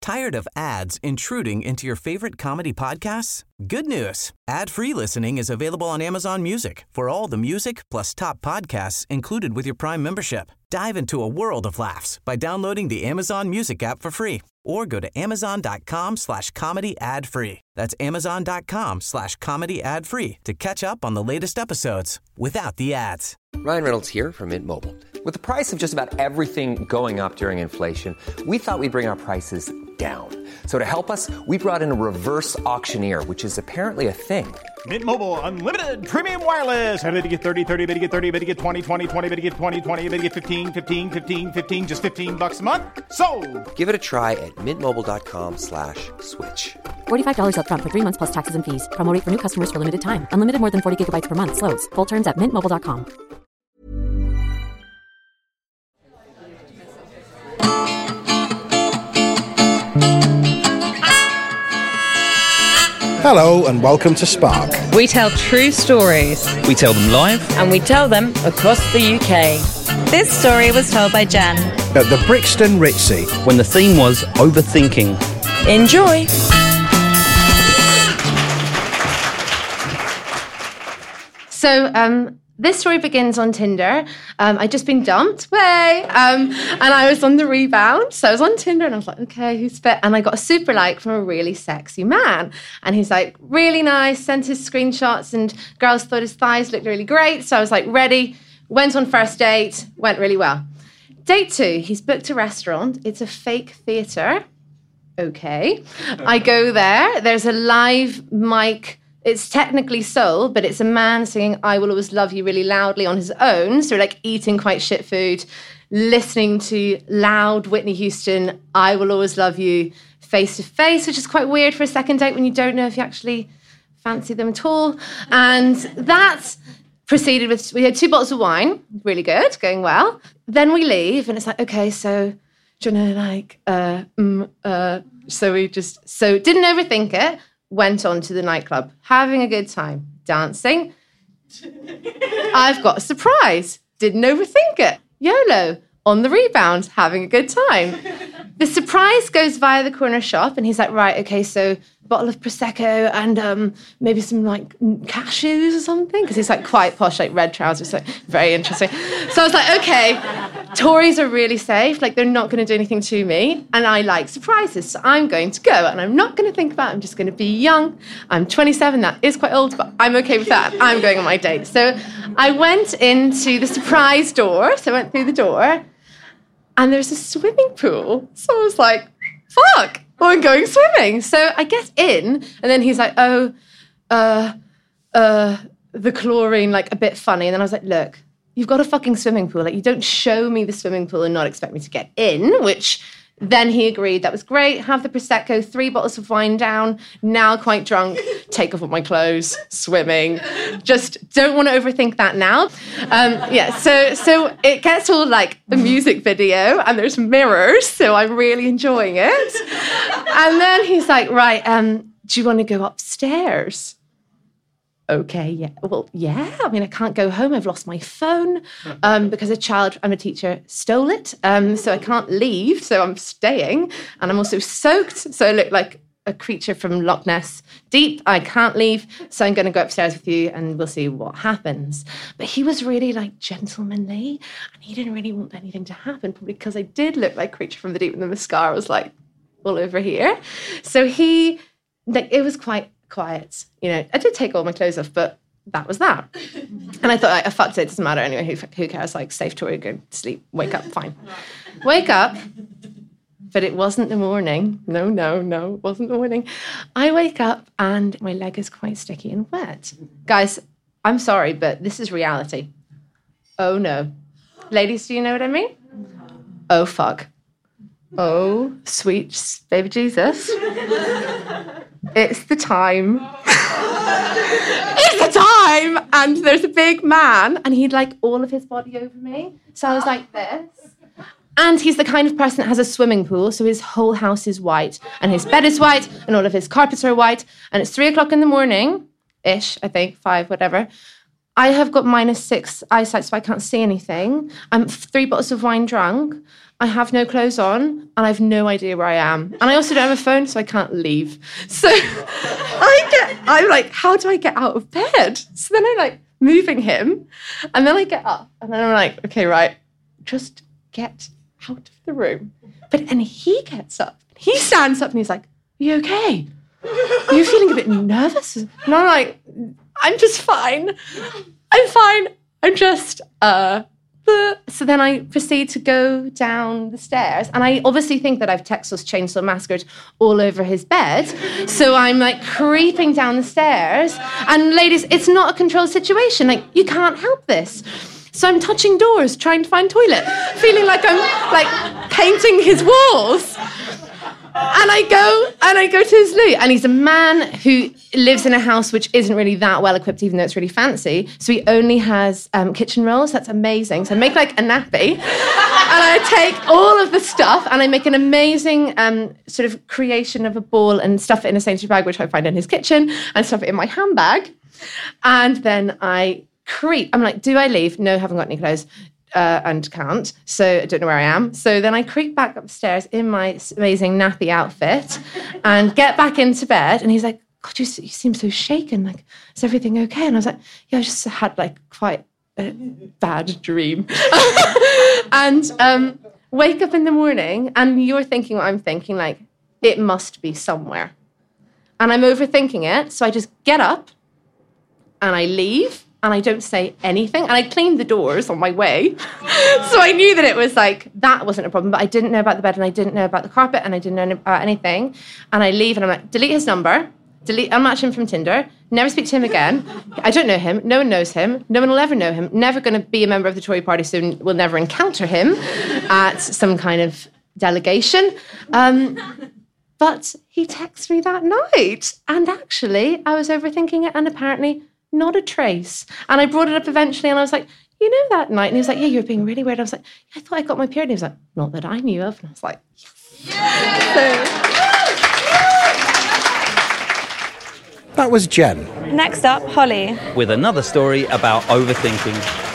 Tired of ads intruding into your favorite comedy podcasts? Good news. Ad-free listening is available on Amazon Music for all the music plus top podcasts included with your Prime membership. Dive into a world of laughs by downloading the Amazon Music app for free or go to amazon.com/comedy ad-free. That's amazon.com/comedy ad-free to catch up on the latest episodes without the ads. Ryan Reynolds here from Mint Mobile. With the price of just about everything going up during inflation, we thought we'd bring our prices down. So to help us, we brought in a reverse auctioneer, which is apparently a thing. Mint Mobile Unlimited Premium Wireless. How to get 30, 30, bit to get 30, bit to get 20, 20, 20, bit to get 20, 20, bit to get 15, 15, 15, 15, just $15 a month? Sold! Give it a try at mintmobile.com/switch. $45 up front for 3 months plus taxes and fees. Promo rate for new customers for limited time. Unlimited more than 40 gigabytes per month. Slows full terms at mintmobile.com. Hello and welcome to Spark. We tell true stories. We tell them live. And we tell them across the UK. This story was told by Jen At the Brixton Ritzy. When the theme was overthinking. Enjoy. So, this story begins on Tinder. I'd just been dumped, and I was on the rebound. So I was on Tinder and I was like, okay, who's fit? And I got a super like from a really sexy man. And he's like, really nice, sent his screenshots and girls thought his thighs looked really great. So I was like, ready, went on first date, went really well. Date 2, he's booked a restaurant. It's a fake theatre. Okay. I go there. There's a live mic. It's technically soul, but it's a man singing I Will Always Love You really loudly on his own. So like eating quite shit food, listening to loud Whitney Houston, I Will Always Love You face to face, which is quite weird for a second date when you don't know if you actually fancy them at all. And that proceeded with, we had 2 bottles of wine, really good, going well. Then we leave and it's like, okay, so do you know, so didn't overthink it. Went on to the nightclub, having a good time, dancing. I've got a surprise. Didn't overthink it. YOLO, on the rebound, having a good time. The surprise goes via the corner shop, and he's like, right, okay, so a bottle of Prosecco and maybe some like cashews or something, because he's like quite posh, like red trousers, like very interesting. So I was like, okay, Tories are really safe, like they're not going to do anything to me, and I like surprises, so I'm going to go, and I'm not going to think about it, I'm just going to be young. I'm 27, that is quite old, but I'm okay with that. I'm going on my date. So I went into the surprise door, so I went through the door, and there's a swimming pool. So I was like, fuck, I'm going swimming. So I get in, and then he's like, the chlorine, like a bit funny. And then I was like, look, you've got a fucking swimming pool. Like, you don't show me the swimming pool and not expect me to get in, which then he agreed. That was great. Have the Prosecco, 3 bottles of wine down, now quite drunk, take off all my clothes, swimming. Just don't want to overthink that now. So it gets all like a music video and there's mirrors, so I'm really enjoying it. And then he's like, right, do you want to go upstairs? Okay, yeah. Well, yeah. I mean, I can't go home. I've lost my phone because I'm a teacher, stole it. So I can't leave. So I'm staying. And I'm also soaked. So I look like a creature from Loch Ness deep. I can't leave. So I'm going to go upstairs with you and we'll see what happens. But he was really like gentlemanly and he didn't really want anything to happen, probably because I did look like creature from the deep and the mascara was like all over here. So it was quite quiet. You know, I did take all my clothes off, but that was that. And I thought, I fucked it. It doesn't matter anyway. Who cares? Like, safe Tory, go to sleep, wake up, fine. Wake up, but it wasn't the morning. No, it wasn't the morning. I wake up and my leg is quite sticky and wet. Guys, I'm sorry, but this is reality. Oh no. Ladies, do you know what I mean? Oh fuck. Oh, sweet baby Jesus. It's the time. It's the time! And there's a big man, and he'd like all of his body over me. So I was like this. And he's the kind of person that has a swimming pool, so his whole house is white, and his bed is white, and all of his carpets are white, and it's 3:00 in the morning-ish, I think, 5, whatever. I have got -6 eyesight, so I can't see anything. I'm 3 bottles of wine drunk. I have no clothes on and I have no idea where I am. And I also don't have a phone, so I can't leave. So I'm like, how do I get out of bed? So then I'm like moving him. And then I get up and then I'm like, okay, right, just get out of the room. And he gets up. He stands up and he's like, are you okay? Are you feeling a bit nervous? And I'm like, I'm just fine. I'm fine. I'm just, So then I proceed to go down the stairs. And I obviously think that I've Texas Chainsaw Massacred all over his bed. So I'm like creeping down the stairs. And ladies, it's not a controlled situation. Like, you can't help this. So I'm touching doors, trying to find toilet, feeling like I'm like painting his walls. And I go to his loo, and he's a man who lives in a house which isn't really that well equipped, even though it's really fancy. So he only has kitchen rolls. That's amazing. So I make like a nappy, and I take all of the stuff, and I make an amazing sort of creation of a ball and stuff it in a sanitary bag, which I find in his kitchen, and stuff it in my handbag. And then I creep. I'm like, do I leave? No, haven't got any clothes. And can't, so I don't know where I am. So then I creep back upstairs in my amazing nappy outfit and get back into bed. And he's like, God, you seem so shaken. Like, is everything okay? And I was like, yeah, I just had like quite a bad dream. And wake up in the morning and you're thinking what I'm thinking, like, it must be somewhere. And I'm overthinking it. So I just get up and I leave. And I don't say anything. And I cleaned the doors on my way. So I knew that it was like, that wasn't a problem. But I didn't know about the bed and I didn't know about the carpet and I didn't know about anything. And I leave and I'm like, delete his number. Unmatch him from Tinder. Never speak to him again. I don't know him. No one knows him. No one will ever know him. Never going to be a member of the Tory party, so we'll never encounter him at some kind of delegation. But he texted me that night. And actually, I was overthinking it and apparently not a trace. And I brought it up eventually and I was like, you know that night? And he was like, yeah, you're being really weird. I was like, yeah, I thought I got my period. And he was like, not that I knew of. And I was like, yes. That was Jen. Next up, Holly. With another story about overthinking.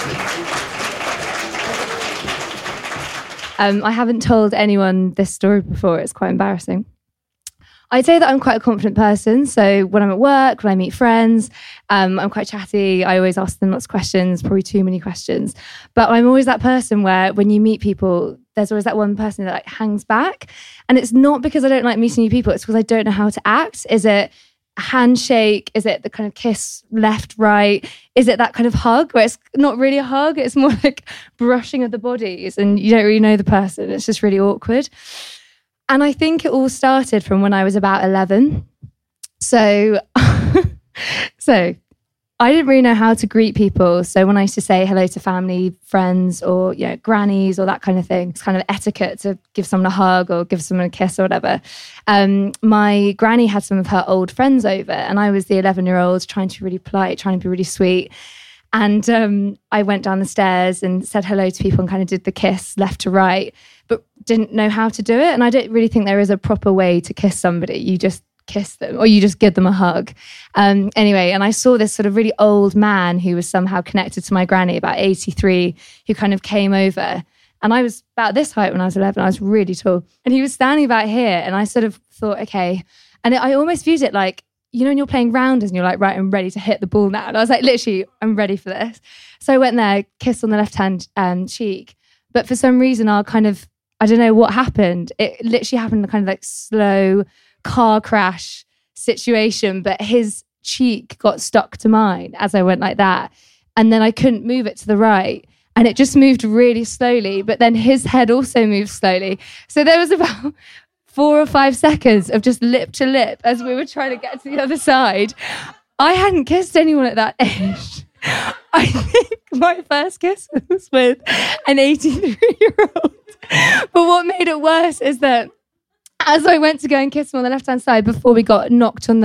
I haven't told anyone this story before. It's quite embarrassing. I'd say that I'm quite a confident person. So when I'm at work, when I meet friends, I'm quite chatty. I always ask them lots of questions, probably too many questions. But I'm always that person where when you meet people, there's always that one person that like hangs back. And it's not because I don't like meeting new people. It's because I don't know how to act. Is it a handshake? Is it the kind of kiss left, right? Is it that kind of hug where it's not really a hug? It's more like brushing of the bodies and you don't really know the person. It's just really awkward. And I think it all started from when I was about 11. So I didn't really know how to greet people. So when I used to say hello to family, friends, or grannies or that kind of thing, it's kind of etiquette to give someone a hug or give someone a kiss or whatever. My granny had some of her old friends over and I was the 11-year-old trying to be really polite, trying to be really sweet. And I went down the stairs and said hello to people and kind of did the kiss left to right, but didn't know how to do it. And I don't really think there is a proper way to kiss somebody. You just kiss them or you just give them a hug. Anyway, and I saw this sort of really old man who was somehow connected to my granny, about 83, who kind of came over. And I was about this height when I was 11. I was really tall. And he was standing about here. And I sort of thought, okay. And I almost viewed it like, when you're playing rounders and you're like, right, I'm ready to hit the ball now. And I was like, literally, I'm ready for this. So I went there, kissed on the left-hand cheek. But for some reason, I don't know what happened. It literally happened in a kind of like slow car crash situation. But his cheek got stuck to mine as I went like that. And then I couldn't move it to the right. And it just moved really slowly. But then his head also moved slowly. So there was about 4 or 5 seconds of just lip to lip as we were trying to get to the other side. I hadn't kissed anyone at that age. I think my first kiss was with an 83-year-old. But what made it worse is that as I went to go and kiss him on the left-hand side before we got knocked kind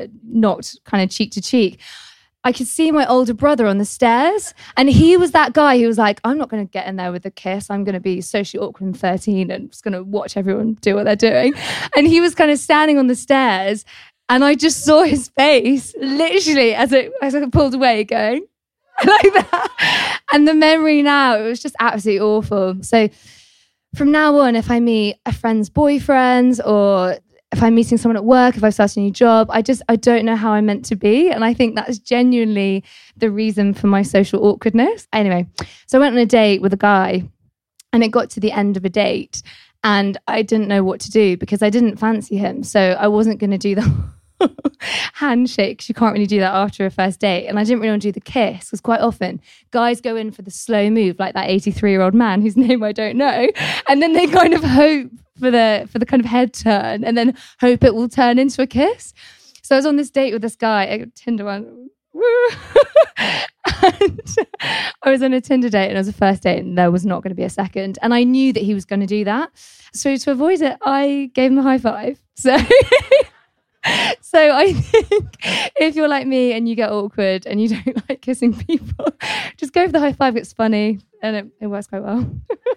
of cheek to cheek, I could see my older brother on the stairs. And he was that guy who was like, I'm not going to get in there with a kiss. I'm going to be socially awkward and 13 and just going to watch everyone do what they're doing. And he was kind of standing on the stairs. And I just saw his face literally as I pulled away going like that. And the memory now, it was just absolutely awful. So from now on, if I meet a friend's boyfriend or if I'm meeting someone at work, if I've started a new job, I don't know how I'm meant to be. And I think that's genuinely the reason for my social awkwardness. Anyway, so I went on a date with a guy and it got to the end of a date and I didn't know what to do because I didn't fancy him. So I wasn't going to do the handshake, 'cause you can't really do that after a first date. And I didn't really want to do the kiss because quite often guys go in for the slow move, like that 83-year-old man whose name I don't know. And then they kind of hope for the kind of head turn and then hope it will turn into a kiss. So I was on this date with this guy, a Tinder one. And I was on a Tinder date and it was a first date and there was not going to be a second. And I knew that he was going to do that. So to avoid it, I gave him a high five. So I think if you're like me and you get awkward and you don't like kissing people, just go for the high five. It's funny and it works quite well.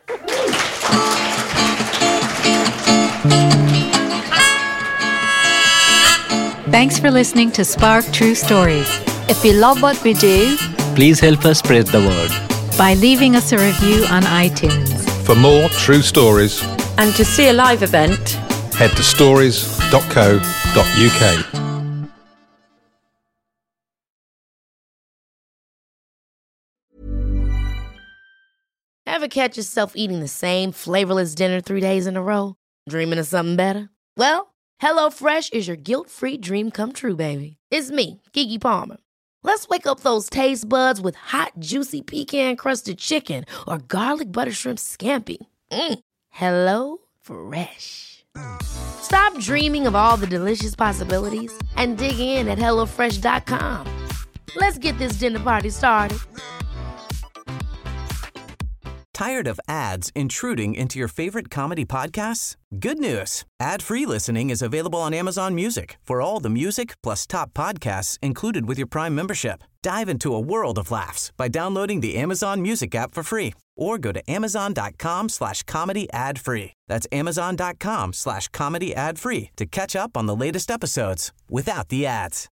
Thanks for listening to Spark True Stories. If you love what we do, please help us spread the word by leaving us a review on iTunes. For more true stories and to see a live event, head to stories.co.uk. Ever catch yourself eating the same flavorless dinner 3 days in a row? Dreaming of something better? Well, HelloFresh is your guilt-free dream come true, baby. It's me, Keke Palmer. Let's wake up those taste buds with hot, juicy pecan-crusted chicken or garlic butter shrimp scampi. Hello Fresh. Stop dreaming of all the delicious possibilities and dig in at HelloFresh.com. Let's get this dinner party started. Tired of ads intruding into your favorite comedy podcasts? Good news. Ad-free listening is available on Amazon Music for all the music plus top podcasts included with your Prime membership. Dive into a world of laughs by downloading the Amazon Music app for free or go to amazon.com/comedy ad-free. That's amazon.com/comedy ad-free to catch up on the latest episodes without the ads.